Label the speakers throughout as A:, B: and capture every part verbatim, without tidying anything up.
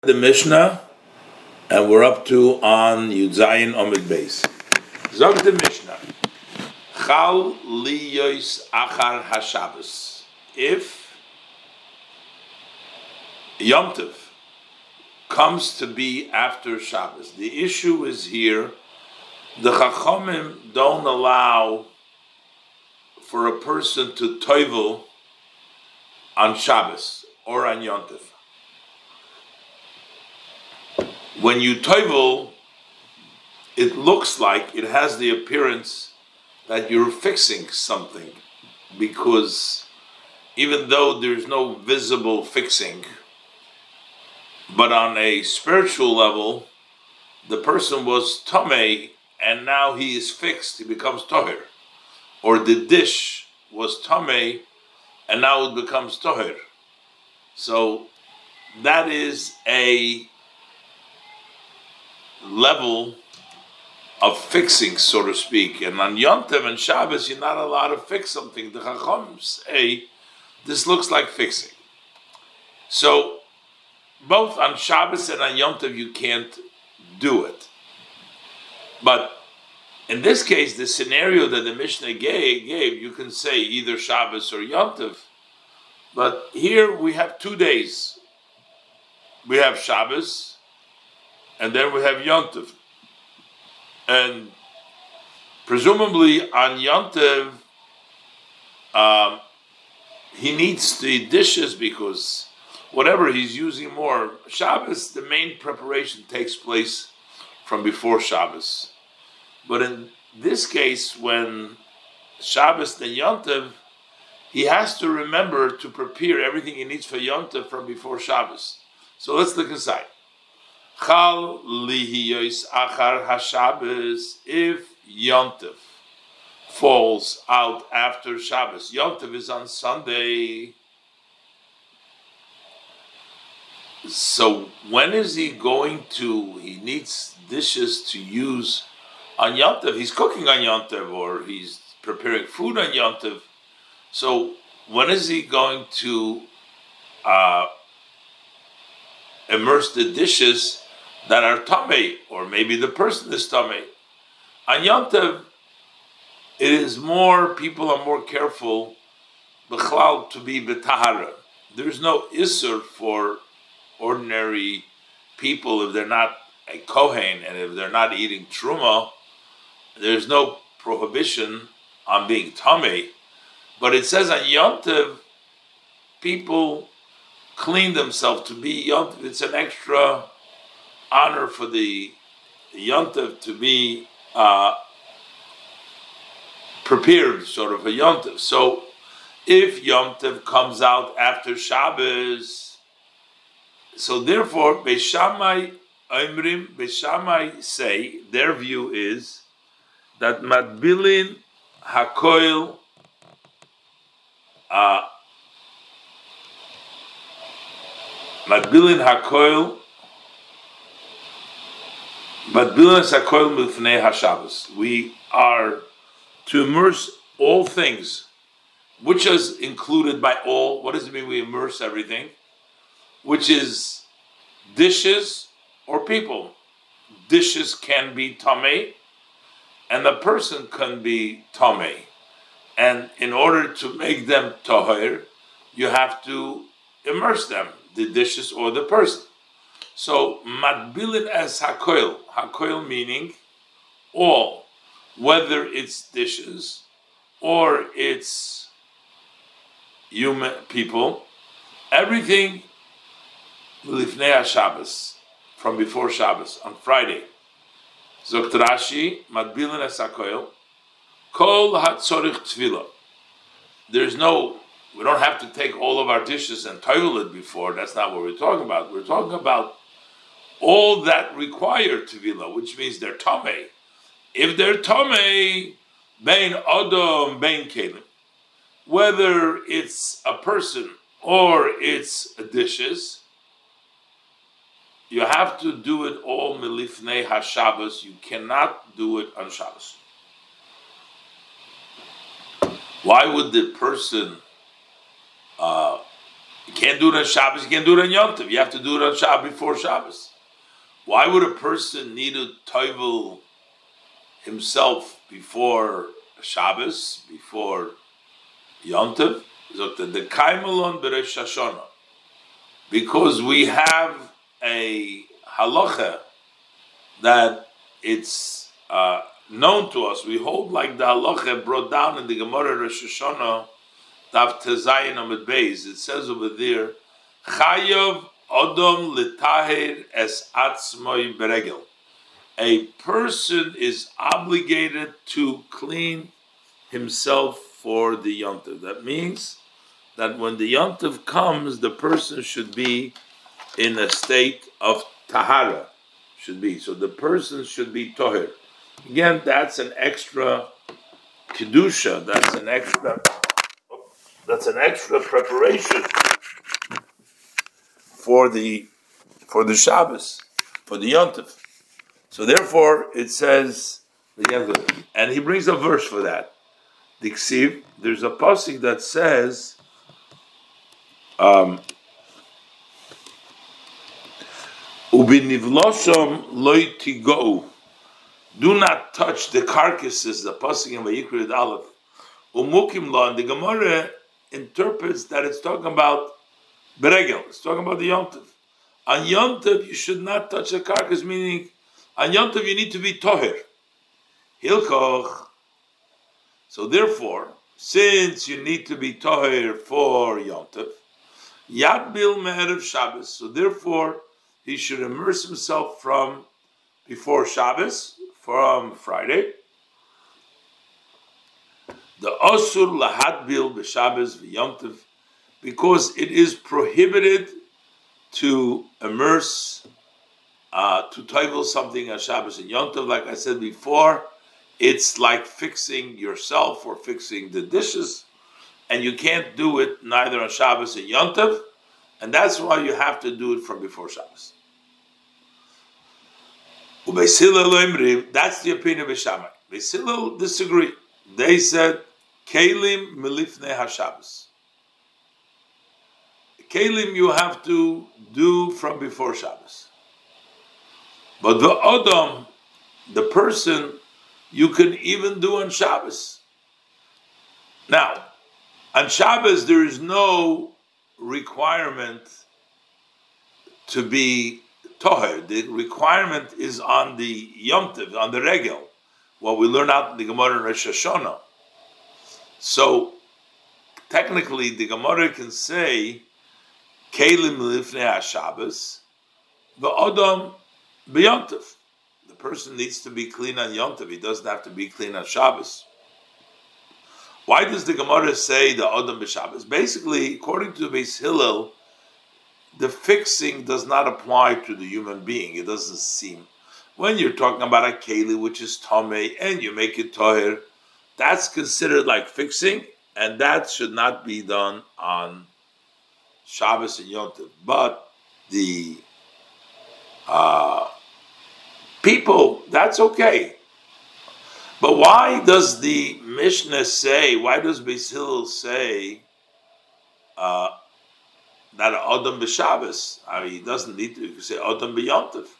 A: The Mishnah, and we're up to on Yud Zayin Omid Beis. Zog the Mishnah, Chal liyos achar haShabbos. If Yom Tov comes to be after Shabbos, the issue is here. The Chachamim don't allow for a person to toivel on Shabbos or on Yom Tov. When you toivel, it looks like, it has the appearance that you're fixing something, because even though there's no visible fixing, but on a spiritual level, the person was tamei and now he is fixed, he becomes toher. Or the dish was tamei and now it becomes toher. So that is a level of fixing, so to speak. And on Yom Tov and Shabbos, you're not allowed to fix something. The Chacham say, this looks like fixing. So, both on Shabbos and on Yom Tov, you can't do it. But in this case, the scenario that the Mishnah gave, gave, you can say either Shabbos or Yom Tov. But here we have two days. We have Shabbos, and then we have Yom Tov. And presumably on Yom Tov, um, he needs the dishes because whatever he's using more. Shabbos, the main preparation takes place from before Shabbos. But in this case, when Shabbos and Yom Tov, he has to remember to prepare everything he needs for Yom Tov from before Shabbos. So let's look inside. Chal lihiyos achar haShabbos. If Yom Tov falls out after Shabbos, Yom Tov is on Sunday. So when is he going to? He needs dishes to use on Yom Tov. He's cooking on Yom Tov, or he's preparing food on Yom Tov. So when is he going to uh, immerse the dishes that are tamei, or maybe the person is tamei? On Yom Tov, it is more, people are more careful, b'chlal, to be b'tahara. There's no isur for ordinary people if they're not a kohen, and if they're not eating truma, there's no prohibition on being tamei. But it says on Yom Tov, people clean themselves to be Yom Tov. It's an extra honor for the Yom Tov to be uh, prepared, sort of, a Yom Tov. So, if Yom Tov comes out after Shabbos, so therefore, Beis Shammai Oimrim, Beis Shammai say, their view is that Matbilin Hakoil uh, Matbilin Hakoil But we are to immerse all things, which is included by all. What does it mean we immerse everything? Which is dishes or people. Dishes can be tamei, and the person can be tamei. And in order to make them tahir, you have to immerse them, the dishes or the person. So, matbilin as hakoil, hakoil meaning all, whether it's dishes or it's human people, everything lifnei HaShabbos, from before Shabbos, on Friday. Zokt Rashi, matbilin as hakoil, kol hatzorich tefillah. There's no, we don't have to take all of our dishes and toivel it before. That's not what we're talking about. We're talking about all that require tevilah, which means they're tamei. If they're tamei, bein adam, bein kelim, whether it's a person or it's dishes, you have to do it all milifnei haShabbos. You cannot do it on Shabbos. Why would the person uh, You can't do it on Shabbos, you can't do it on Yom Tov. You have to do it on Shabbos before Shabbos. Why would a person need to toivel himself before Shabbos, before Yom Tov? The Kaimelon Beresh Hashanah. Because we have a halacha that it's uh, known to us. We hold like the halacha brought down in the Gemara Rosh Hashanah, Daf Tezayin Amud Beis. It says over there, Chayav Odom L'Taher Es Atzmoi Beregel. A person is obligated to clean himself for the Yom Tov. That means that when the Yom Tov comes, the person should be in a state of tahara. Should be. So the person should be toher. Again, that's an extra kedusha. That's an extra. That's an extra preparation for the for the Shabbos, for the Yom Tov. So therefore, it says, and he brings a verse for that. The Ksiv, there's a pasuk that says, um, "Ubinivlosham loy tigou." Do not touch the carcasses. The pasuk in Vayikra Aleph. Umukim lo, and the Gemara interprets that it's talking about beregel. It's talking about the Yom Tov. On Yom Tov, you should not touch a carcass, meaning on Yom Tov you need to be toher. Hilkoch. So therefore, since you need to be toher for Yom Tov, Yad Bil Me'erev Shabbos. So therefore, he should immerse himself from before Shabbos, from Friday. The Osur Lahad Bil B'Shabbos V'Yom Tov, because it is prohibited to immerse, uh, to toivel something on Shabbos and Yom Tov. Like I said before, it's like fixing yourself or fixing the dishes, and you can't do it neither on Shabbos and Yom Tov, and that's why you have to do it from before Shabbos. That's the opinion of Beis Shammai. Beis Hillel disagree. They said, Kelim milifnei haShabbos. Kelim you have to do from before Shabbos. But the Odom, the person, you can even do on Shabbos. Now, on Shabbos there is no requirement to be toher. The requirement is on the Yom Tov, on the Regel, what we learn out in the Gemara in Rosh Hashanah. So, technically, the Gemara can say, Kelim lifnei haShabbos, v'odom b'Yom Tov. The person needs to be clean on Yom Tov. He doesn't have to be clean on Shabbos. Why does the Gemara say the odom b'Shabbos? Basically, according to Beis Hillel, the fixing does not apply to the human being. It doesn't seem. When you're talking about a keli, which is tamei, and you make it toher, that's considered like fixing, and that should not be done on Shabbos and Yom Tov. But the uh, people, that's okay. But why does the Mishnah say, why does Beis Hillel say uh, that Odom b'Shabbos? I mean, he doesn't need to. You can say Odom b'Yom Tov.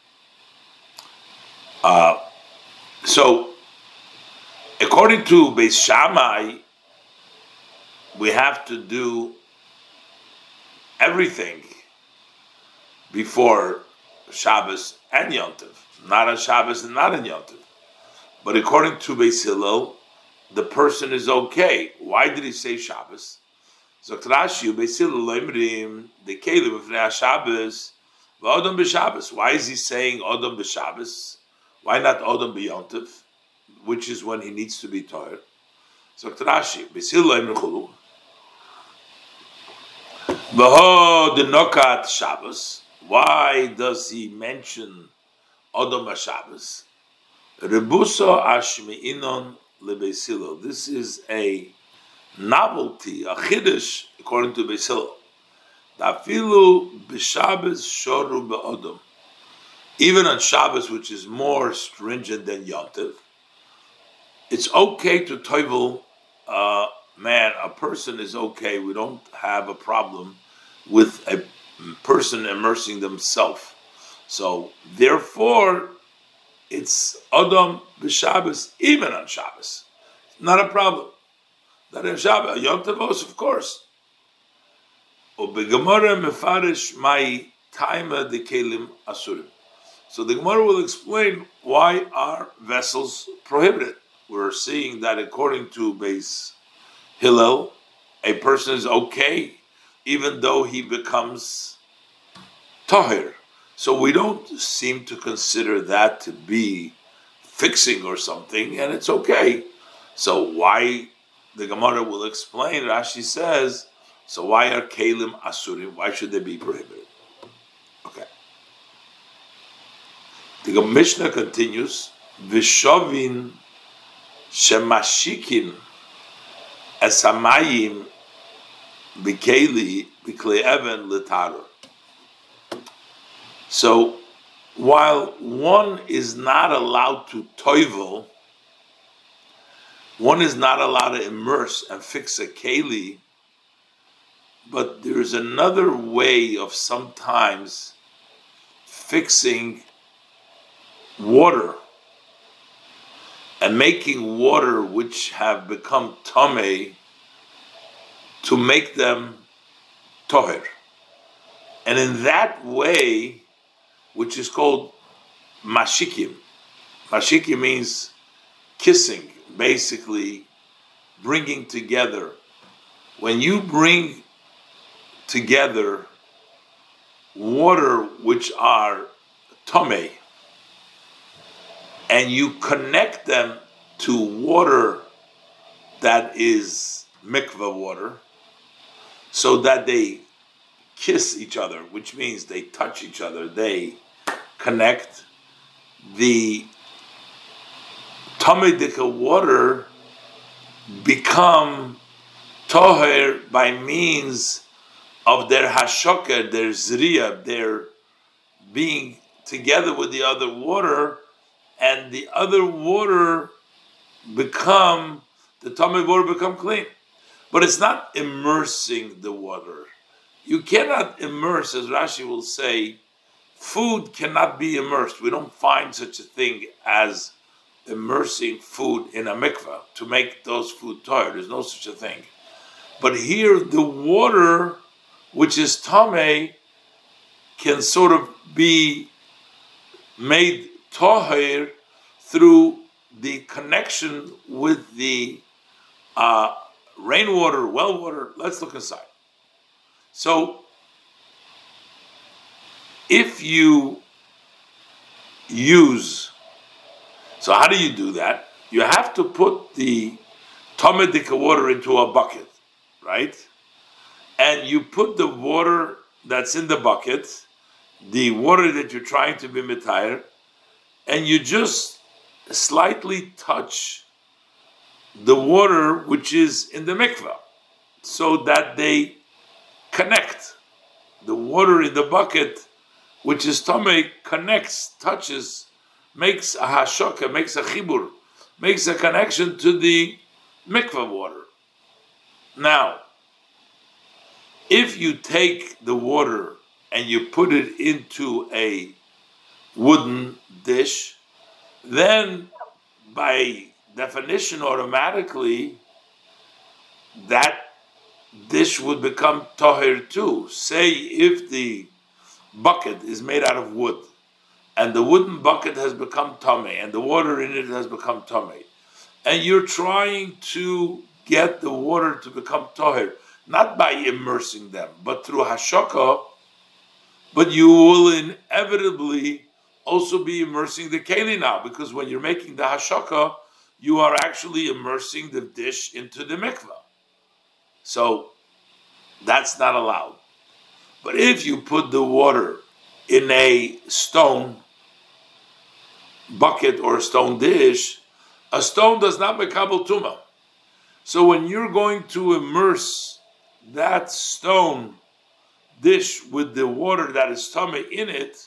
A: Uh, so, according to Beis Shammai, we have to do everything before Shabbos and Yom Tov, not on Shabbos and not on Yom Tov. But according to Beis Hillel, the person is okay. Why did he say Shabbos? Zokt Rashi, Beis Hillel loimrim the kelim b'fnei Shabbos v'odom b'Shabbos. Why is he saying Odom b'Shabbos? Why not Odom b'Yom Tov, which is when he needs to be toher? Zokt Rashi, Beis Hillel loimrim chulu v'ho the nokat Shabbos. Why does he mention Odom b'Shabbos? Rebuso ashmi'inon leBeis Hillel. This is a novelty, a chiddush, according to Beis Hillel. Dafilu b'Shabbos shoru be'odom. Even on Shabbos, which is more stringent than Yom Tov, it's okay to toivel. Uh, man, a person is okay. We don't have a problem with a person immersing themselves. So therefore, it's Adam b'Shabbos, even on Shabbos. Not a problem. That is Shabbos, Yom Tovos, of course. U'begemara mefarish my taima de kelim asurim. So the Gemara will explain why are vessels prohibited. We're seeing that according to Beis Hillel, a person is okay even though he becomes tahir. So we don't seem to consider that to be fixing or something, and it's okay. So why, the Gemara will explain, Rashi says, so why are kelim asurim? Why should they be prohibited? Okay. The Mishnah continues, Vishovin shemashikin esamayim bikeli bikle even letaror. So, while one is not allowed to toivel, one is not allowed to immerse and fix a keli, but there is another way of sometimes fixing water and making water which have become tameh to make them toher. And in that way, which is called mashikim. Mashikim means kissing, basically bringing together. When you bring together water which are tameh, and you connect them to water that is mikvah water, so that they kiss each other, which means they touch each other, they connect, the tameh water become toher by means of their hashoker, their zriya, their being together with the other water, and the other water become, the tameh water become clean. But it's not immersing the water. You cannot immerse, as Rashi will say, food cannot be immersed. We don't find such a thing as immersing food in a mikveh to make those food toher. There's no such a thing. But here, the water, which is tameh, can sort of be made toher through the connection with the uh, rainwater, well water. Let's look inside. So, if you use, so how do you do that? You have to put the tameh water into a bucket, right? And you put the water that's in the bucket, the water that you're trying to be mitayr, and you just slightly touch the water which is in the mikvah, so that they connect. The water in the bucket, which is tameh, connects, touches, makes a hashoka, makes a chibur, makes a connection to the mikvah water. Now, if you take the water and you put it into a wooden dish, then by definition, automatically, that dish would become toher too. Say if the bucket is made out of wood, and the wooden bucket has become tameh, and the water in it has become tameh, and you're trying to get the water to become toher, not by immersing them, but through hashoka, but you will inevitably also be immersing the keli now, because when you're making the hashoka, you are actually immersing the dish into the mikvah. So that's not allowed. But if you put the water in a stone bucket or a stone dish, a stone does not mekabel tumah. So when you're going to immerse that stone dish with the water that is tameh in it,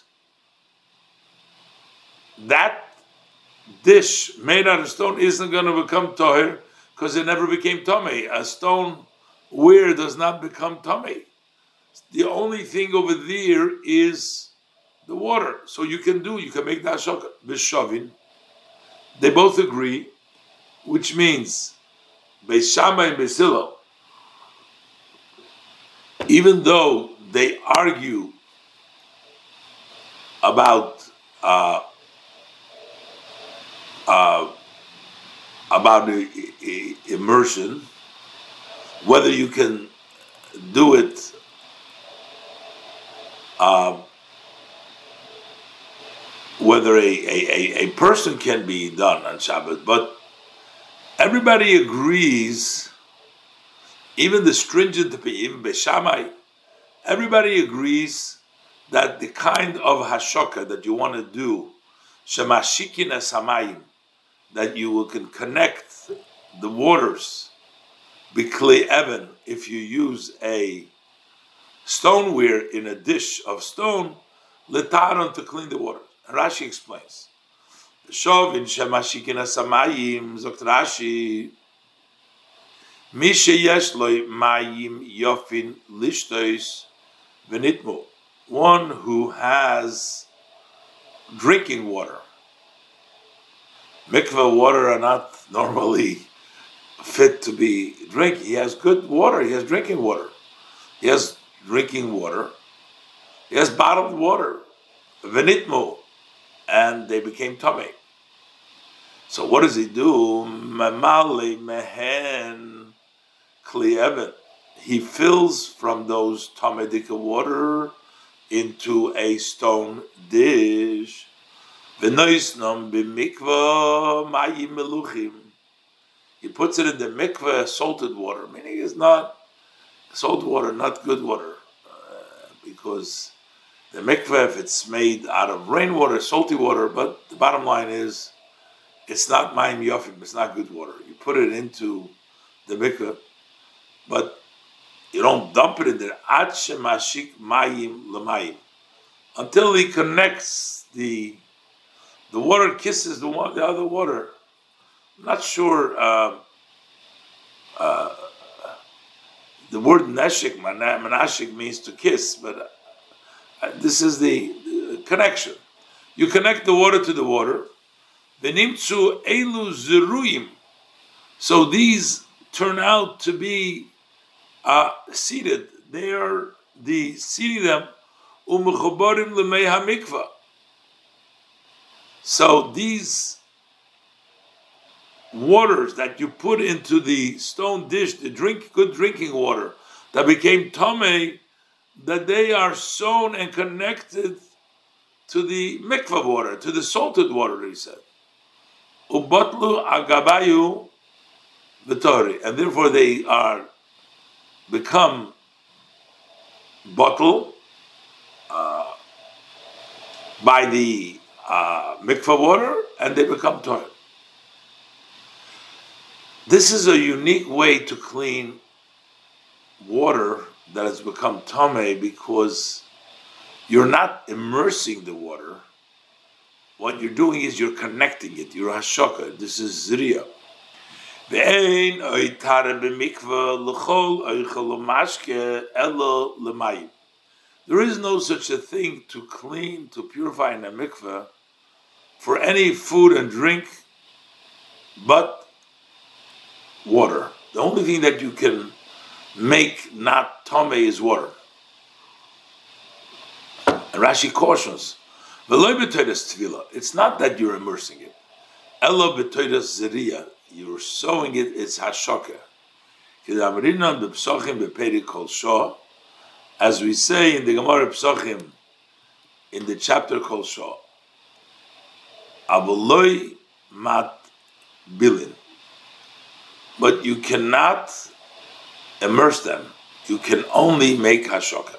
A: that dish made out of stone isn't going to become toher because it never became tameh. A stone ware does not become tameh. The only thing over there is the water. So you can do, you can make the hashoka. B'shavin. They both agree, which means Beis Shammai and Beis Hillel, even though they argue about uh, uh, about the immersion, whether you can do it uh, whether a, a, a person can be done on Shabbat, but everybody agrees, even the stringent, even Beis Shammai, everybody agrees that the kind of hashoka that you want to do, shemashikin esamayim, that you can connect the waters, b'klei even, if you use a stoneware in a dish of stone, letaron, to clean the water. And Rashi explains, Shovin shemashikin esamayim, zokt Rashi, mi sheyesh lo mayim yofin lishtois v'nitmu, one who has drinking water. Mikveh water are not normally fit to be drink. He has good water. He has drinking water. He has drinking water. He has bottled water. V'nitmu, and they became tummy. So what does he do? Mamale mehen kli even. He fills from those tamedika water into a stone dish. V'noisnom b'mikvah mayim meluchim. He puts it in the mikveh, salted water, meaning it's not salt water, not good water, uh, because the mikveh, if it's made out of rainwater, salty water, but the bottom line is, it's not mayim yofim, it's not good water. You put it into the mikveh, but you don't dump it in there. Ad shemashik mayim l'mayim, until he connects the the water, kisses the one, the other water. I'm not sure. Uh, uh, the word neshik, manashik, means to kiss, but uh, this is the, the connection. You connect the water to the water. V'nimtzu elu zeruyim. So these turn out to be uh, seated. They are the seating them u'mechubarim l'mei hamikvah. So these waters that you put into the stone dish, the drink, good drinking water, that became tamei, that they are sewn and connected to the mikvah water, to the salted water, he said. Ubatlu agabayu v'tori, and therefore they are become bottle uh, by the uh, mikvah water, and they become tor. This is a unique way to clean water that has become tamei, because you're not immersing the water. What you're doing is you're connecting it. You're hashoka. This is zriya. Ve'ein oitare b'mikveh l'chol oichel l'mashke elo l'mayim. There is no such a thing to clean, to purify in a mikveh for any food and drink but water. The only thing that you can make not tamei is water. And Rashi cautions, v'lo b'toidas tefillah. It's not that you're immersing it. Elo b'toidas zeriya. You're sowing it. It's hashoka. K'damrinan b'psochim b'peri kol shah. As we say in the Gemara Psochim, in the chapter kol shah, avoloi mat bilin. But you cannot immerse them. You can only make hashoka.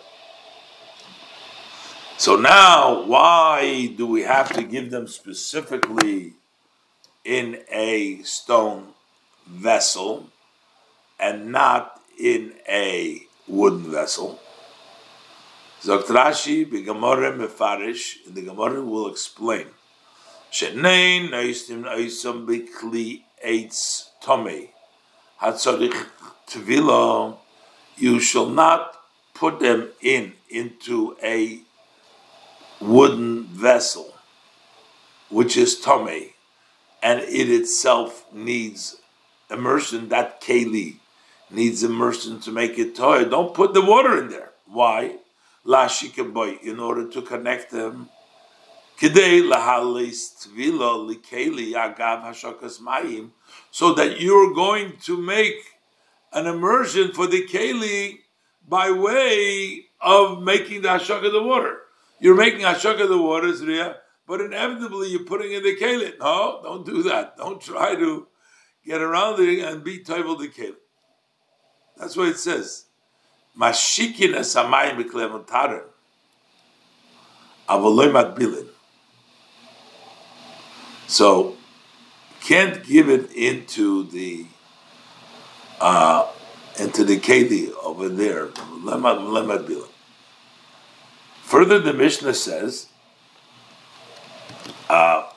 A: So now, why do we have to give them specifically in a stone vessel and not in a wooden vessel? Zokt Rashi, b'Gemara mefarish, in the Gemara will explain. Shenein noistim noisam b'kli eitz tomei. Hatzorich tvila, you shall not put them in into a wooden vessel, which is tomei, and it itself needs immersion, that keli needs immersion to make it toy. Don't put the water in there. Why? La shikaboy, in order to connect them. Kidei lahalis tvila likeli agav hashakas mayim, so that you're going to make an immersion for the keli by way of making the hashaka of the water. You're making hashaka of the water, Zriya, but inevitably you're putting in the keli. No, don't do that. Don't try to get around it and be toivel the keli. That's what it says. Mashikin esamayim b'klevon avoloy matbilin. So, can't give it into the uh, into the keli over there. Further, the Mishnah says, uh,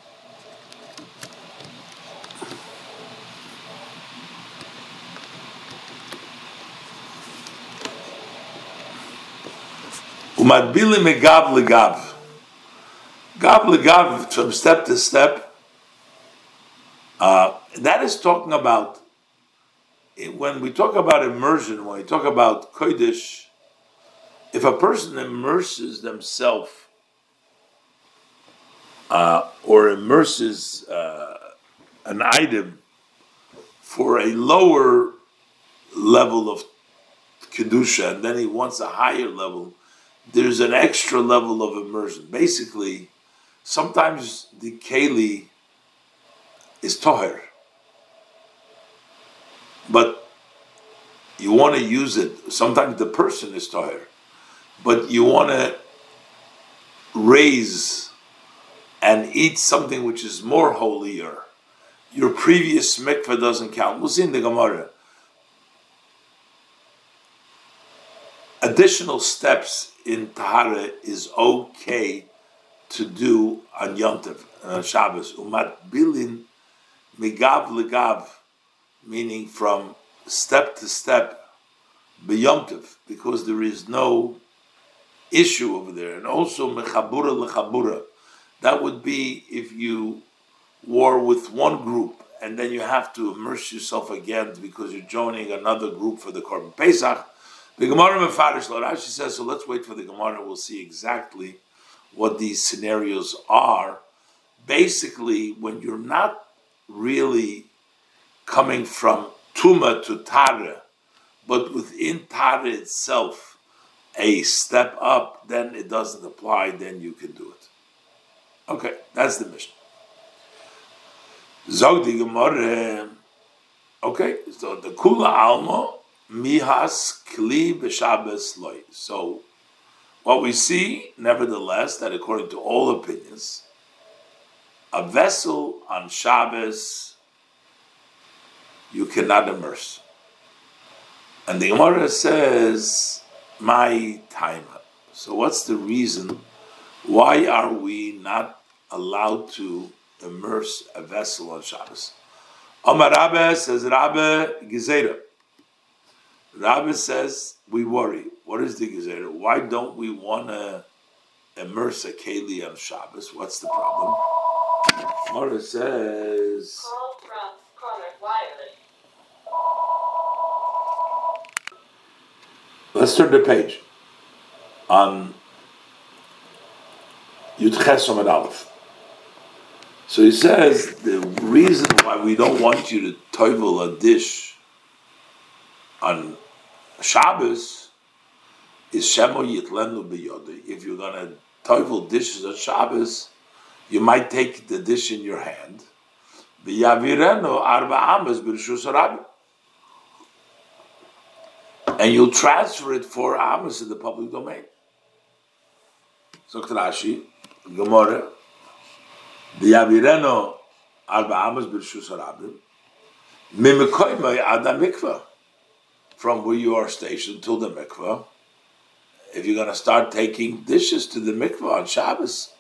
A: umadbili megav legav. Gav legav, from step to step. Uh, that is talking about, when we talk about immersion, when we talk about kodesh, if a person immerses themselves uh, or immerses uh, an item for a lower level of kedusha, and then he wants a higher level, there's an extra level of immersion. Basically, sometimes the keli is toher, but you want to use it. Sometimes the person is toher, but you want to raise and eat something which is more holier. Your previous mikveh doesn't count. We'll see in the Gemara. Additional steps in tahara is okay to do on Yom Tov, on Shabbos. Umat bilin migav legav, meaning from step to step, b'Yom Tov, because there is no issue over there. And also mechabura lechabura. That would be if you were with one group and then you have to immerse yourself again because you're joining another group for the Korban Pesach. The Gemara Mefarish Rashi says, so let's wait for the Gemara. We'll see exactly what these scenarios are. Basically, when you're not really coming from Tuma to Tara, but within Tara itself, a step up, then it doesn't apply, then you can do it. Okay, that's the mission. Zog di Gemara. Okay, so the Kula Alma, Mihas Kli B'Shabbos Loi. So, what we see, nevertheless, that according to all opinions, a vessel on Shabbos, you cannot immerse. And the Gemara says, my time. So what's the reason? Why are we not allowed to immerse a vessel on Shabbos? Amar Rabbe says, Rabbe Gezerah. Rabbe says, we worry. What is the Gezerah? Why don't we want to immerse a keli on Shabbos? What's the problem? Mara says,
B: Call from Connor Wiley.
A: let's turn the page on Yud Ches Amud Aleph. So he says the reason why we don't want you to toivel a dish on Shabbos is Shemo Yitlenu B'Yodei. If you're going to toivel dishes on Shabbos, you might take the dish in your hand. V'yavirenu arba ames b'rishus Rabbi. And you'll transfer it four amas in the public domain. So Rashi, Gemara, V'yavirenu arba ames b'rishus Rabbi. Mimikoymai ada mikvah. From where you are stationed till the mikvah. If you're going to start taking dishes to the mikvah on Shabbos.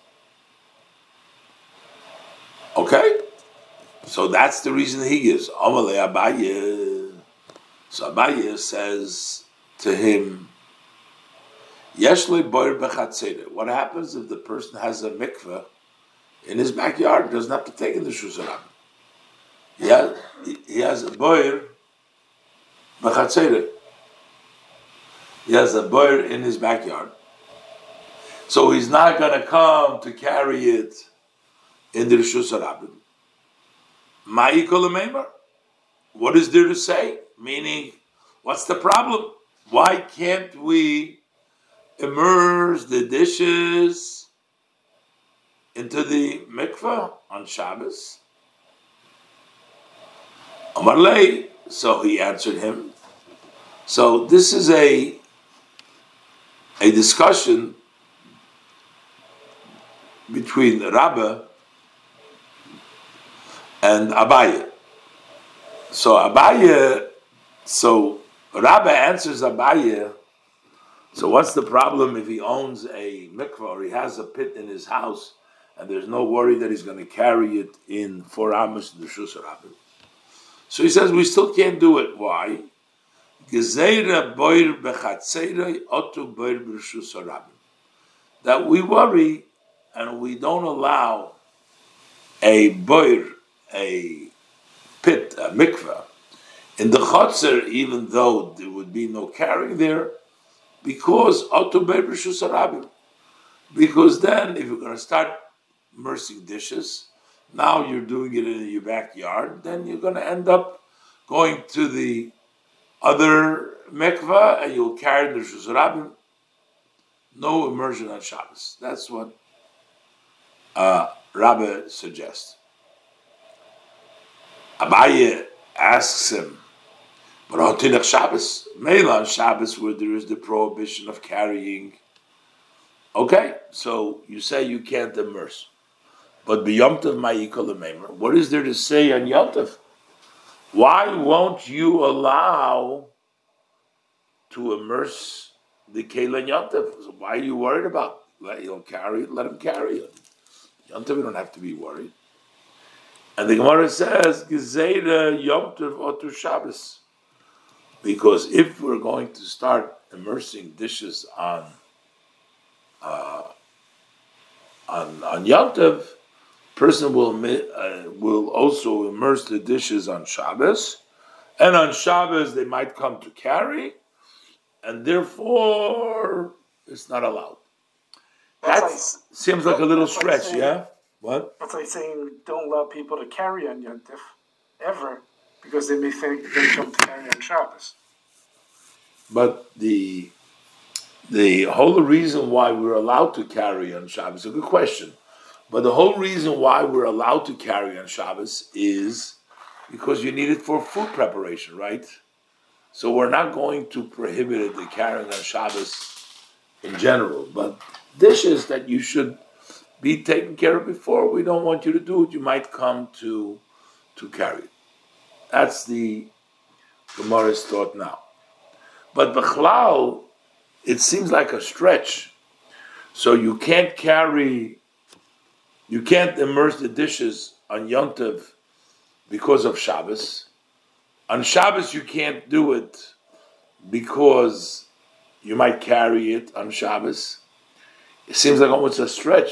A: Okay? So that's the reason he gives. Amalei Abaye. So Abaye says to him, Yeshle boir bechatzeda. What happens if the person has a mikveh in his backyard? He doesn't have to take in the Rishus Harabim. He has, he has a boir bechatzeda. He has a boir in his backyard. So he's not going to come to carry it in the Rishus Harabim. Ma'i kol meimer. What is there to say? Meaning, what's the problem? Why can't we immerse the dishes into the mikveh on Shabbos? Amar lei. So he answered him. So this is a a discussion between Rabbah and Abaye. So Abaye, so Rabbah answers Abaye. So what's the problem if he owns a mikveh or he has a pit in his house and there's no worry that he's going to carry it in four amos in the Rishus Harabim? So he says we still can't do it. Why? That we worry and we don't allow a boir, a pit, a mikveh, in the chotzer, even though there would be no carrying there, because otu boir b'rishus harabim. Because then, if you're going to start immersing dishes, now you're doing it in your backyard, then you're going to end up going to the other mikveh and you'll carry the Rishus Harabim. No immersion on Shabbos. That's what uh, Rabbi suggests. Abaye asks him, but on Tinach Shabbos, Meila on Shabbos, where there is the prohibition of carrying. Okay, so you say you can't immerse. But b'Yom Tov ma'ikol meimer. What is there to say on Yom Tov? Why won't you allow to immerse the Keilah Yom Tov? So why are you worried about? Let he'll carry it. Let him carry it. Yom Tov, you don't have to be worried. And the Gemara says, Gezeira Yom Tov otu Shabbos. Because if we're going to start immersing dishes on uh, on on Yom Tov, person will uh, will also immerse the dishes on Shabbos, and on Shabbos they might come to carry, and therefore it's not allowed. That like, seems like a little stretch, like saying, yeah? What?
C: It's like saying don't allow people to carry on Yom Tov ever, because they may think they come to carry on Shabbos.
A: But the the whole reason why we're allowed to carry on Shabbos is a good question. But the whole reason why we're allowed to carry on Shabbos is because you need it for food preparation, right? So we're not going to prohibit it, the carrying on Shabbos in general. But dishes that you should be taken care of before, we don't want you to do it. You might come to to carry it. That's the Gemara's thought now. But B'chlal, it seems like a stretch. So you can't carry... You can't immerse the dishes on Yom Tov because of Shabbos. On Shabbos you can't do it because you might carry it on Shabbos. It seems like almost a stretch.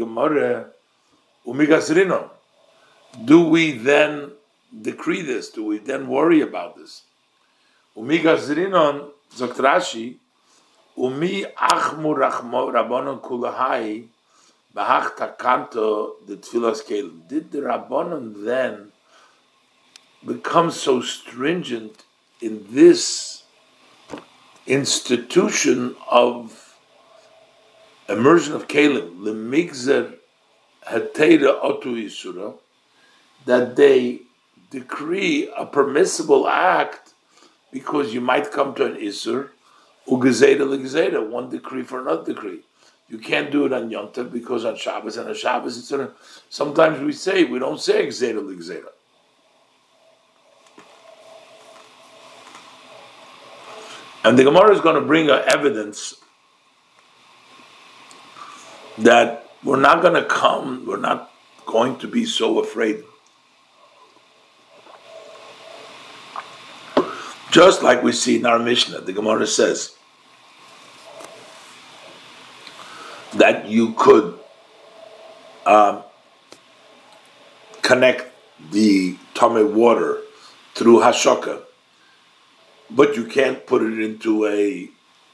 A: Do we then decree this? Do we then worry about this? Umigazrinon Zokt Rashi Umi achmu rabbanon kulahai. Did the Rabbanon then become so stringent in this institution of immersion of Kelim, Lemigzer Hatera Otu Yisura, that they decree a permissible act because you might come to an Isur, Ugezeda Legezeda, one decree for another decree. You can't do it on Yom Tov because on Shabbos and on Shabbos it's a, sometimes we say we don't say Gzeda L'Gzeda. And the Gemara is going to bring a evidence that we're not going to come, we're not going to be so afraid. Just like we see in our Mishnah, the Gemara says, that you could um, connect the Tameh water through Hashoka, but you can't put it into a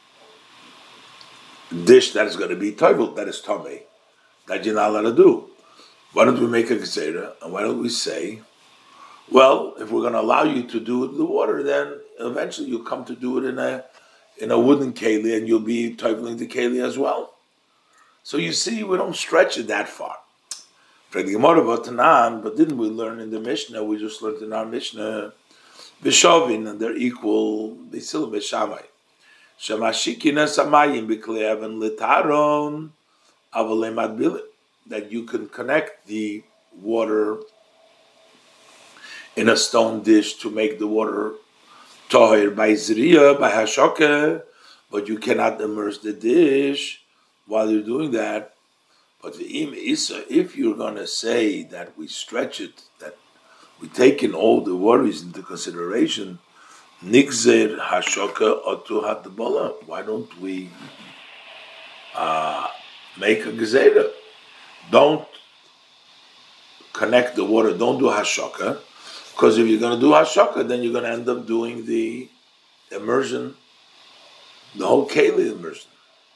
A: dish that is going to be toivel, that is Tameh, that you're not allowed to do. Why don't we make a Gezerah, and why don't we say, well, if we're going to allow you to do it in the water, then eventually you'll come to do it in a in a wooden keli, and you'll be toiveling the keli as well. So you see, we don't stretch it that far. But didn't we learn in the Mishnah? We just learned in our Mishnah, Bishovin, and they're equal. They still Bishamai. Shamashikina Samayim Bikleavan Litaron Avalemad Bilit. That you can connect the water in a stone dish to make the water toher by zriya, by hashoka, but you cannot immerse the dish while you're doing that. But if you're going to say that we stretch it, that we take in all the worries into consideration, nixer hashoka otu hadbola. Why don't we uh, make a gezerah? Don't connect the water. Don't do hashoka, because if you're going to do hashoka, then you're going to end up doing the immersion, the whole keli immersion.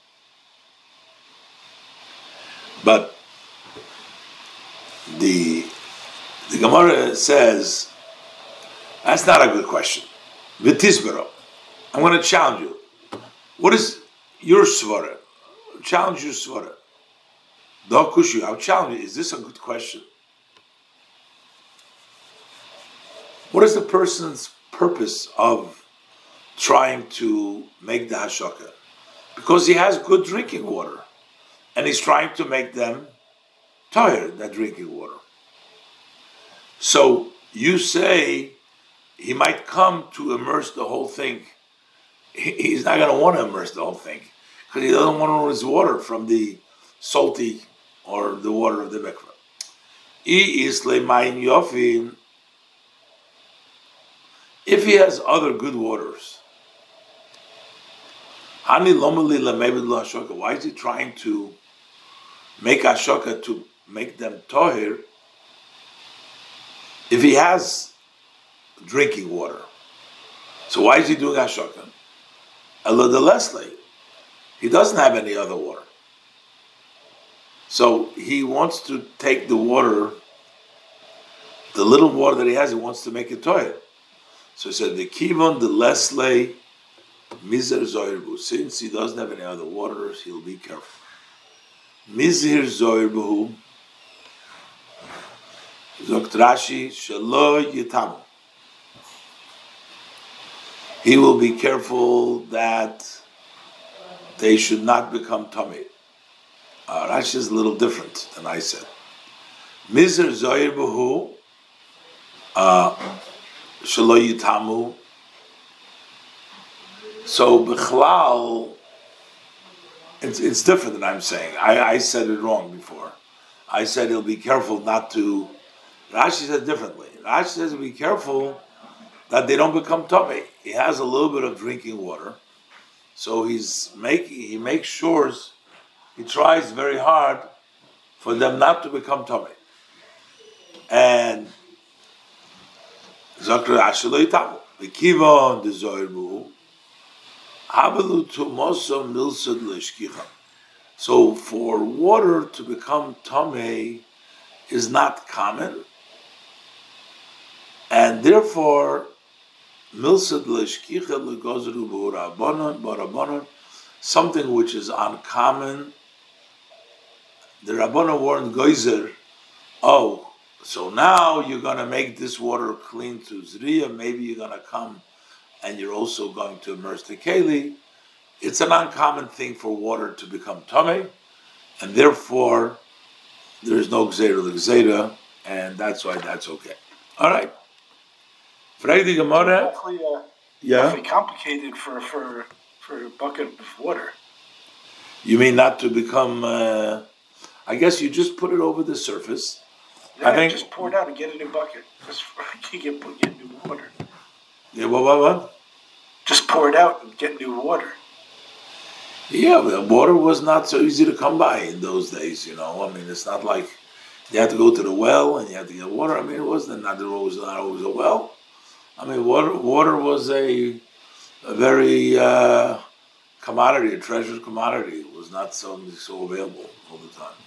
A: But the the Gemara says that's not a good question. V'tisbero, I'm going to challenge you. What is your svara? Challenge your svara. Dakushu, I'll challenge you. Is this a good question? What is the person's purpose of trying to make the hashoka? Because he has good drinking water, and he's trying to make them tired, that drinking water. So you say he might come to immerse the whole thing. He's not going to want to immerse the whole thing because he doesn't want to lose water from the salty or the water of the mikveh. If he has other good waters, why is he trying to make ashoka to make them tohir if he has drinking water? So why is he doing ashoka? Leslie, he doesn't have any other water. So he wants to take the water, the little water that he has, he wants to make it tohir. So he said, the kivon, the Leslie, Mizir Zoirbu. Since he doesn't have any other waters, he'll be careful. Mizir Zoirbu, Zoktrashi, Shalo Yitamu. He will be careful that they should not become tamid. Uh, Rashi is a little different than I said. Mizir Zoirbu, uh, Shalo Yitamu. So Bichlal, it's it's different than I'm saying. I, I said it wrong before. I said he'll be careful not to. Rashi said differently. Rashi says be careful that they don't become tummy. He has a little bit of drinking water, so he's making he makes sure he tries very hard for them not to become tummy. And Zakra Ashelo Yitamu, the Kivon, the Zoirbu. So for water to become tameh is not common, and therefore milsad l'shkicha legozru b'urabanon b'urabanon, something which is uncommon. The Rabbanon warned Geyser, oh, so now you're going to make this water clean to Zriya, maybe you're going to come and you're also going to immerse the keli. It's an uncommon thing for water to become tameh, and therefore there is no gzeira l'gzeira, and that's why that's okay. All right. Frag the Gemara.
C: Awfully, uh,
A: Yeah.
C: awfully complicated for, for, for a bucket of water.
A: You mean not to become? Uh, I guess you just put it over the surface.
C: Yeah,
A: I think
C: just pour it out and get a new bucket. Just you get put get new water.
A: Yeah, what, what, what?
C: Just pour it out and get new water.
A: Yeah, but water was not so easy to come by in those days, you know. I mean, it's not like you had to go to the well and you had to get water. I mean, it wasn't not there was not always a well. I mean, water water was a, a very uh, commodity, a treasured commodity. It was not so so available all the time.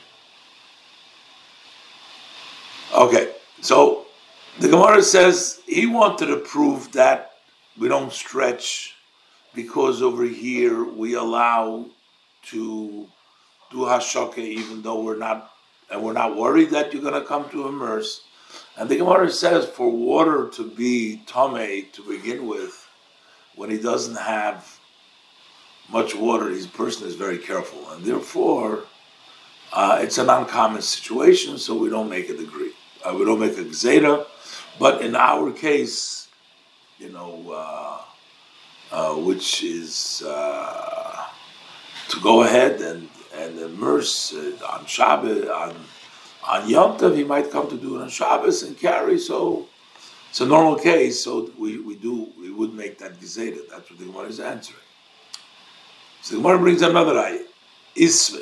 A: Okay, so the Gemara says he wanted to prove that we don't stretch because over here we allow to do hashaka even though we're not, and we're not worried that you're going to come to immerse. And the Gemara says for water to be tamei to begin with, when he doesn't have much water, his person is very careful, and therefore uh, it's an uncommon situation, so we don't make a degree. Uh, we don't make a gzeda, but in our case, you know, uh, uh, which is uh, to go ahead and, and immerse uh, on Shabbos, on, on Yom Tov, he might come to do it on Shabbos and carry, so it's a normal case, so we, we do, we would make that gzeda. That's what the Gemara is answering. So the Gemara brings another ayah. Isve.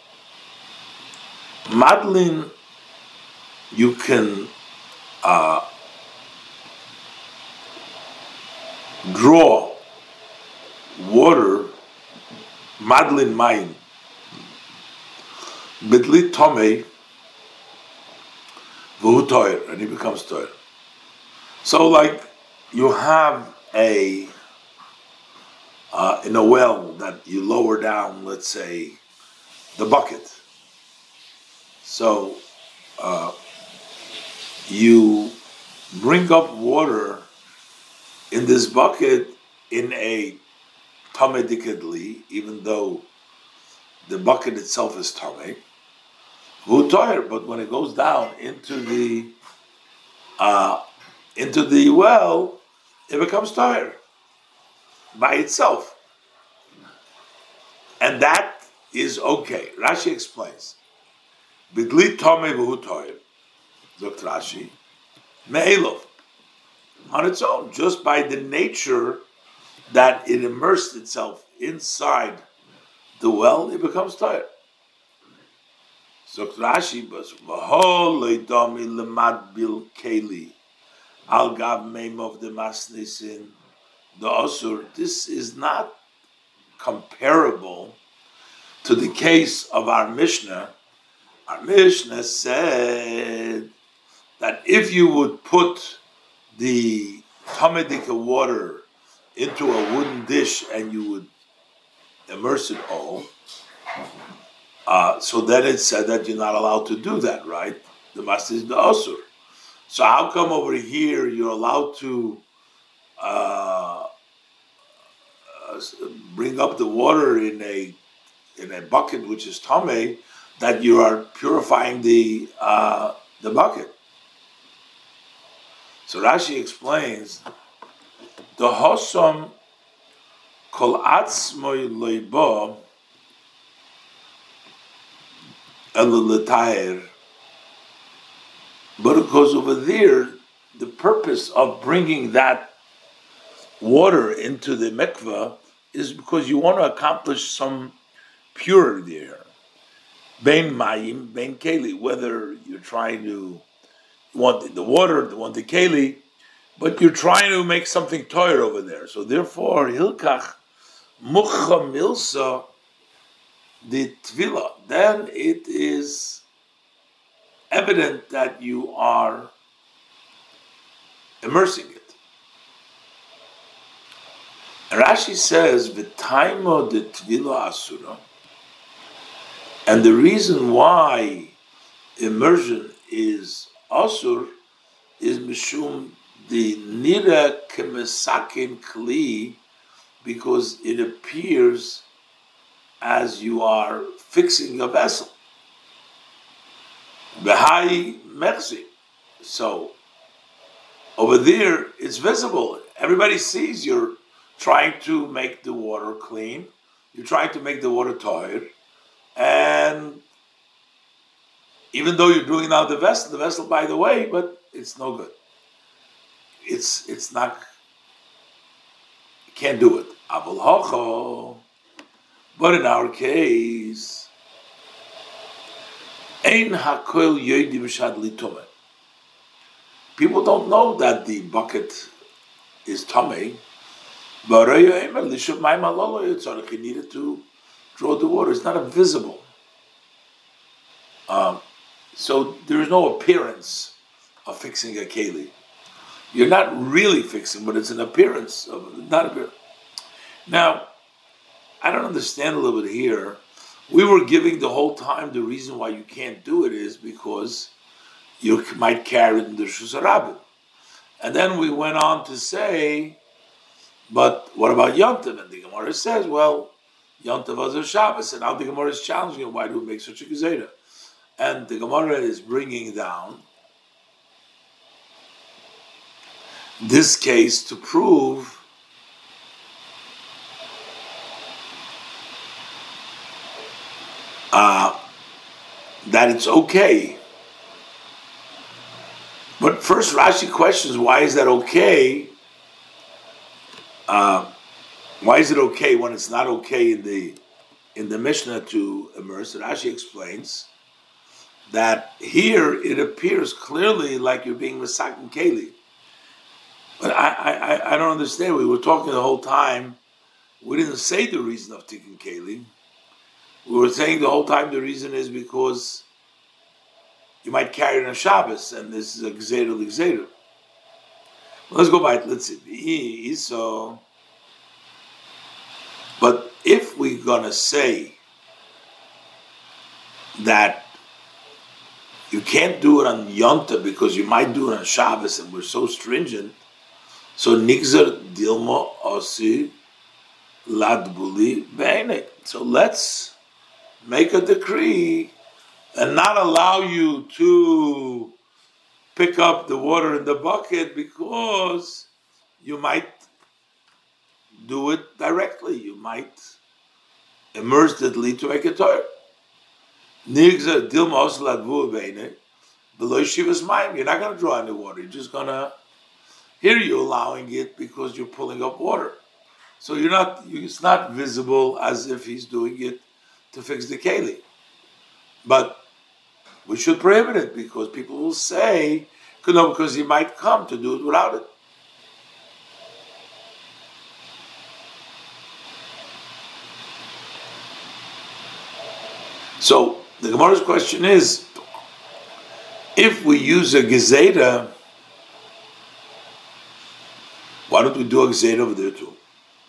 A: Madlin, you can uh, draw water, madlin mayim, bidli tomei, v'hu toyer, and he becomes toyer. So, like you have a uh, in a well that you lower down, let's say, the bucket. So uh, you bring up water in this bucket in a tamedikadli, even though the bucket itself is tameh, but when it goes down into the uh, into the well, it becomes tire by itself, and that is okay. Rashi explains, "Bidli tameh v'hu tire," Doctor Rashi, me'elov, on its own, just by the nature that it immersed itself inside the well, it becomes tire. Doctor Rashi, but v'hol leidami lemad bil keli al gav meim of the masnisin the asur. This is not comparable to the case of our Mishnah. Our Mishnah said that if you would put the tamedika water into a wooden dish and you would immerse it all, uh, so then it said that you're not allowed to do that, right? The master is the asur. So how come over here you're allowed to uh, uh, bring up the water in a in a bucket which is tameh, that you are purifying the uh, the bucket? So Rashi explains, the hosam kol atzmoi loibo el, but because over there, the purpose of bringing that water into the mikveh is because you want to accomplish some purity there. Bein mayim, bein keli, whether you're trying to want the water, want the keli, but you're trying to make something toyer over there. So therefore, hilkach mucha milsa the tvila, then it is evident that you are immersing it. Rashi says, "V'taimo de tvila asura," and the reason why immersion is asur is mishum the nira kemesakin kli, because it appears as you are fixing a vessel. Behai mercy. So over there, it's visible. Everybody sees you're trying to make the water clean. You're trying to make the water tired, and even though you're doing now the vessel, the vessel by the way, but it's no good. It's it's not. You can't do it. Avol hocho, But in our case, Ein hakol yodim shad litome. People don't know that the bucket is tummy, but he needed to draw the water. It's not invisible. Um, so there is no appearance of fixing a keli. You're not really fixing, but it's an appearance of not appearance. Now, I don't understand a little bit here. We were giving the whole time the reason why you can't do it is because you might carry it in the Rishus HaRabim. And then we went on to say, but what about Yontiv? And the Gemara says, well, Yontiv was a Shabbos, and now the Gemara is challenging him, why do we make such a Gezerah? And the Gemara is bringing down this case to prove uh, that it's okay. But first Rashi questions, why is that okay? Uh, why is it okay when it's not okay in the in the Mishnah to immerse? Rashi explains that here it appears clearly like you're being Masakin Keli. But I, I, I don't understand. We were talking the whole time. We didn't say the reason of Tikkun Keli. We were saying the whole time the reason is because you might carry it on Shabbos, and this is a Gzeira L'Gzeira. Well, let's go back. Let's see. So, but if we're going to say that you can't do it on Yonta because you might do it on Shabbos, and we're so stringent, so Nigzer Dilma Osi Ladbuli Beinek. So let's make a decree and not allow you to pick up the water in the bucket because you might do it directly. You might immerse it to make a Torah. Nigzer Dilma Osi Ladbuli Beinek. Below Shivas Mayim, you're not going to draw any water. You're just going to. Here you're allowing it because you're pulling up water. So you're not, it's not visible as if he's doing it to fix the keli. But we should prohibit it because people will say, no, because he might come to do it without it. So the Gemara's question is, if we use a gezeda, why don't we do a gezeda over there too?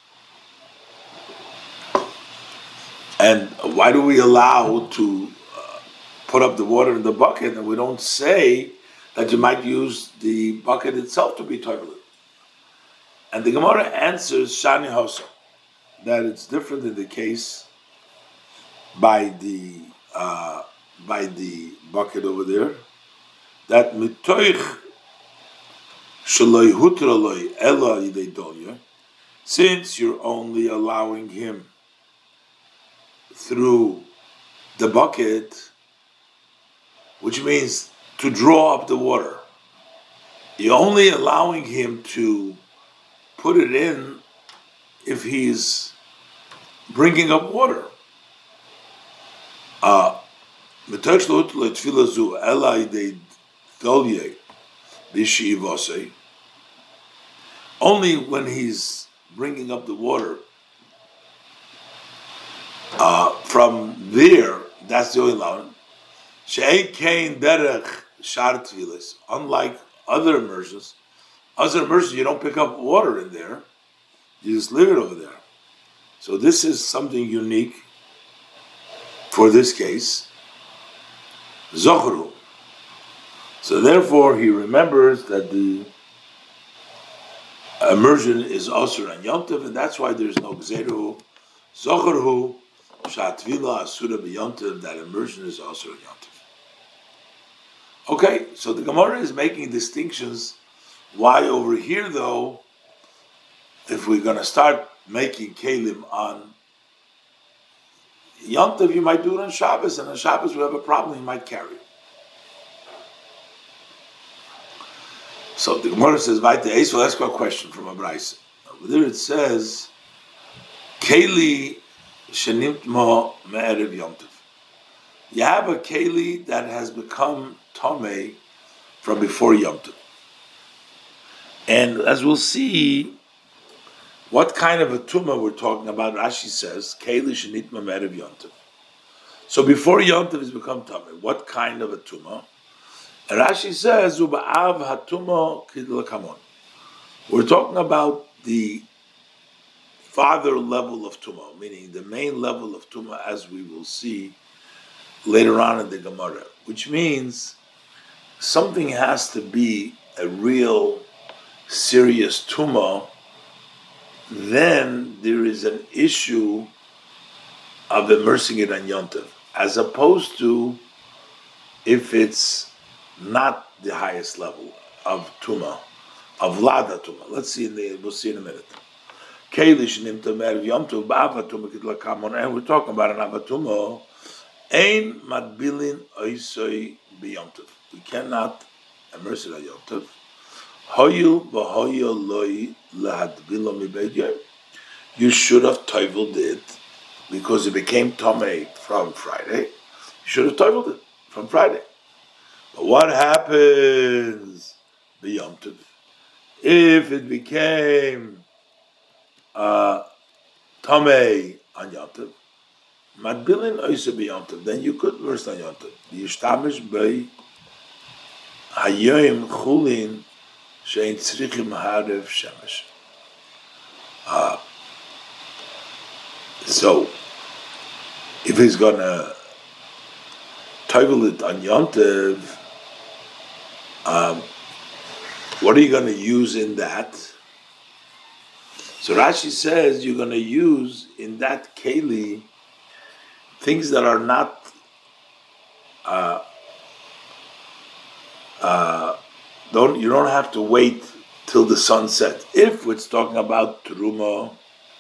A: And why do we allow to uh, put up the water in the bucket and we don't say that you might use the bucket itself to be toilet? And the Gemara answers Shani Hosa that it's different in the case by the uh, by the bucket over there. That mitoich shaloi hutraloi ela yidei dolya, since you're only allowing him through the bucket, which means to draw up the water. You're only allowing him to put it in if he's bringing up water. Uh, only when he's bringing up the water Uh, from there, that's the only allowance. Unlike other immersions, other immersions you don't pick up water in there, you just leave it over there. So this is something unique for this case. Zochru. So therefore, he remembers that the immersion is also on Yom Tov, and that's why there's no Gzeru. Zochru. Shatvila Asura B'Yontiv, that immersion is also a Yontiv. Okay, so the Gemara is making distinctions. Why over here, though, if we're going to start making Kalim on Yontiv, you might do it on Shabbos, and on Shabbos we have a problem, you might carry it. So the Gemara says, Vaite, so let's go a question from Abraisa. Over there it says, Keli shenitma me'erev Yom Tov. You have a keli that has become tomei from before Yom Tov. And as we'll see, what kind of a tumah we're talking about, Rashi says, keli shenitma me'erev Yom Tov. So before Yom Tov has become tomei, what kind of a tumah? And Rashi says, Uba'av hatuma kidlakamon. We're talking about the father level of tumah, meaning the main level of tumah, as we will see later on in the Gemara, which means something has to be a real serious tumah. Then there is an issue of immersing it on Yom Tov, as opposed to if it's not the highest level of tumah, of lada tumah. Let's see in the we'll see in a minute. Kelish nimta me'erev Yom Tov ba'ava tumah kidlakamon, and we're talking about an avatuma. Ein madbilin oisoi b'Yom Tov. We cannot immerse it on Yom Tov. Hoyu v'hoyu loi lahadbilo mibediyah. You should have toiveled it because it became tomei from Friday. You should have toiveled it from Friday. But what happens b'Yom Tov? If it became uh, tomei on Yom Tov, madbilin oisa b'Yom Tov, then you could verse on Yom Tov. Yishtamish bei hayoyim chulin shein tzrichim harev shemesh. Uh, so, if he's gonna toivel it on Yom Tov, um, what are you going to use in that? So Rashi says you're going to use in that keli things that are not uh, uh, don't you don't have to wait till the sun sets. If it's talking about teruma,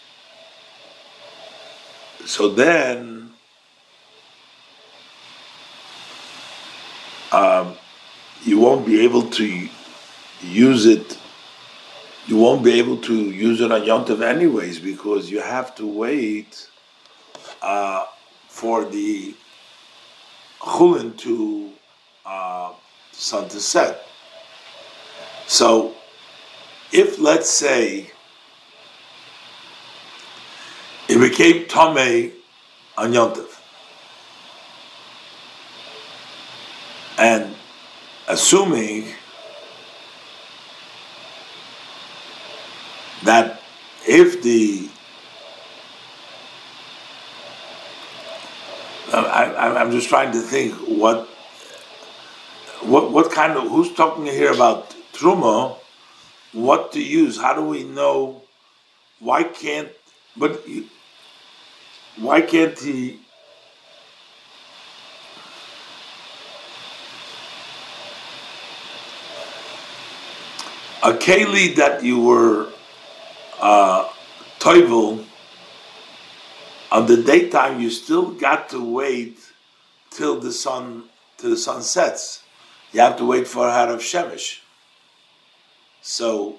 A: so then um, you won't be able to use it. You won't be able to use it on Yom Tov anyways, because you have to wait uh, for the chulin to uh, sun to set. So, if let's say it became tomei on Yom Tov, and assuming that if the I, I'm just trying to think what what what kind of who's talking here about truma, what to use? How do we know? Why can't but why can't he? A keli that you were uh, toivel on the daytime, you still got to wait till the sun till the sun sets. You have to wait for harav shemesh. So,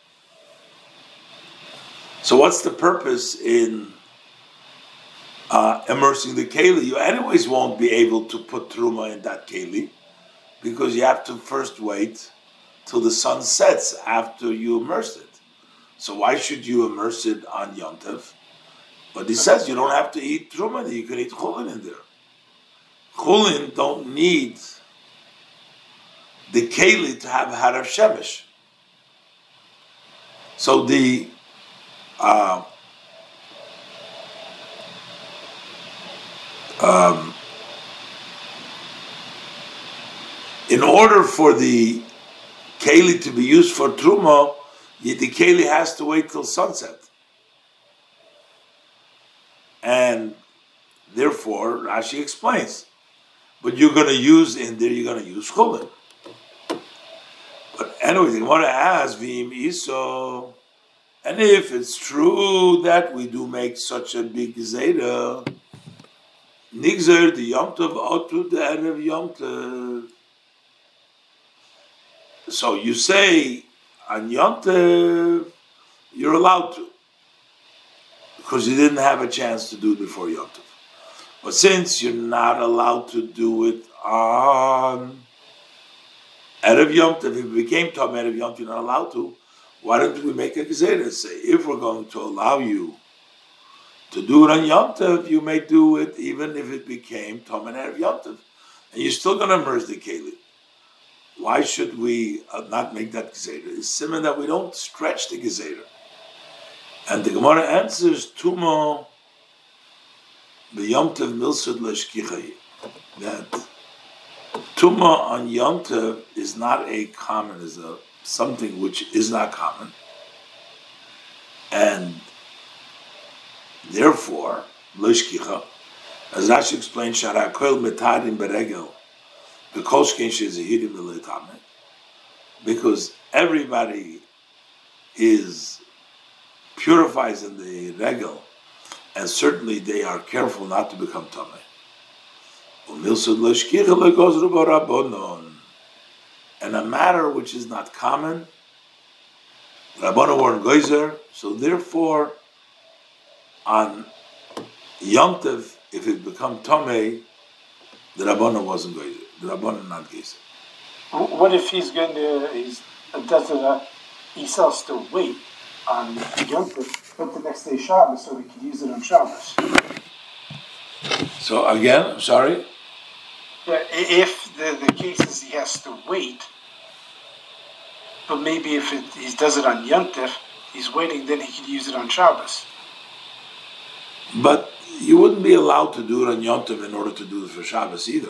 A: so what's the purpose in uh, immersing the keli? You anyways won't be able to put truma in that keli because you have to first wait till the sun sets after you immerse it. So why should you immerse it on Yom Tov? But he says you don't have to eat truma, you can eat chulin in there. Chulin don't need the keli to have harav shemesh. So the uh, um, in order for the keli to be used for truma, the keli has to wait till sunset. And therefore, Rashi explains, but you're going to use in there, you're going to use chulin. But anyway, the Gemara asks, V'im iso, and if it's true that we do make such a big zera, nigzer the Yom Tov otu the erev Yom Tov. So you say on Yom Tov you're allowed to. because you didn't have a chance to do it before Yom Tov. But since you're not allowed to do it on Erev Yom Tov, if it became Tom Erev Yom Tov, you're not allowed to, why don't we make a Gezerah and say, if we're going to allow you to do it on Yom Tov, you may do it even if it became Tom and Erev Yom Tov. And you're still going to immerse the Keli. Why should we uh, not make that Gezerah? It's similar that we don't stretch the Gezerah. And the Gemara answers, Tumo the Yom Tov milsud l'shkichai. That Tumo on Yom Tov is not a common, is a something which is not common. And therefore, l'shkicha, as Rashi explains, Shara koil metarim beregel, because everybody is purifies in the regel, and certainly they are careful not to become tamei. And a matter which is not common, Rabbanu were in Geyser, so therefore on Yom Tov, if it become tamei, the Rabbanu wasn't Geyser. The Rabbanu not Geyser.
C: What if he's going to, he's, does it, uh, he has to wait on Yom Tov, but the next day Shabbos, so he could use it on Shabbos?
A: So again, I'm sorry?
C: Yeah, if the, the case is he has to wait, but maybe if it, he does it on Yom Tov, he's waiting, then he could use it on Shabbos.
A: But you wouldn't be allowed to do it on Yom Tov in order to do it for Shabbos either.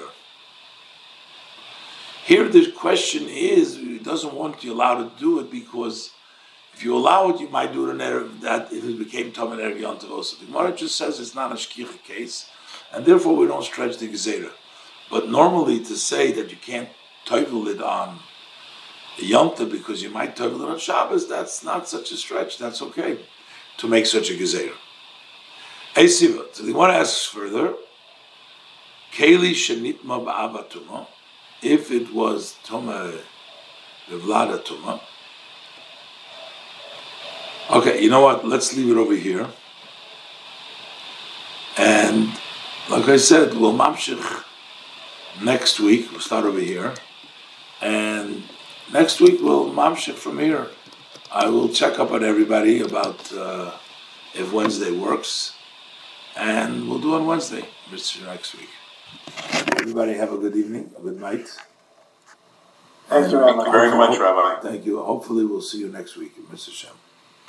A: Here the question is, he doesn't want you allowed to do it because if you allow it, you might do it in Erev, that if it became Tom and Erev Yom Tov also. The Gemara just says it's not a shkicha case, and therefore we don't stretch the Gezerah. But normally to say that you can't toivel it on Yom Tov because you might toivel it on Shabbos, that's not such a stretch, that's okay to make such a Gezerah. Hey Siva, so the Gemara asks further, Keli shenitma ba'ava tuma, if it was Tuma Vivlada Tuma. Okay, you know what? Let's leave it over here. And like I said, we'll mamshich next week. We'll start over here. And next week we'll mamshich from here. I will check up on everybody about uh, if Wednesday works. And we'll do on Wednesday, Mister next week. Everybody have a good evening, a good night.
C: Thank you, Rabbi.
D: Thank you very much, Rabbi.
A: Thank you. Hopefully we'll see you next week, Mister Shem.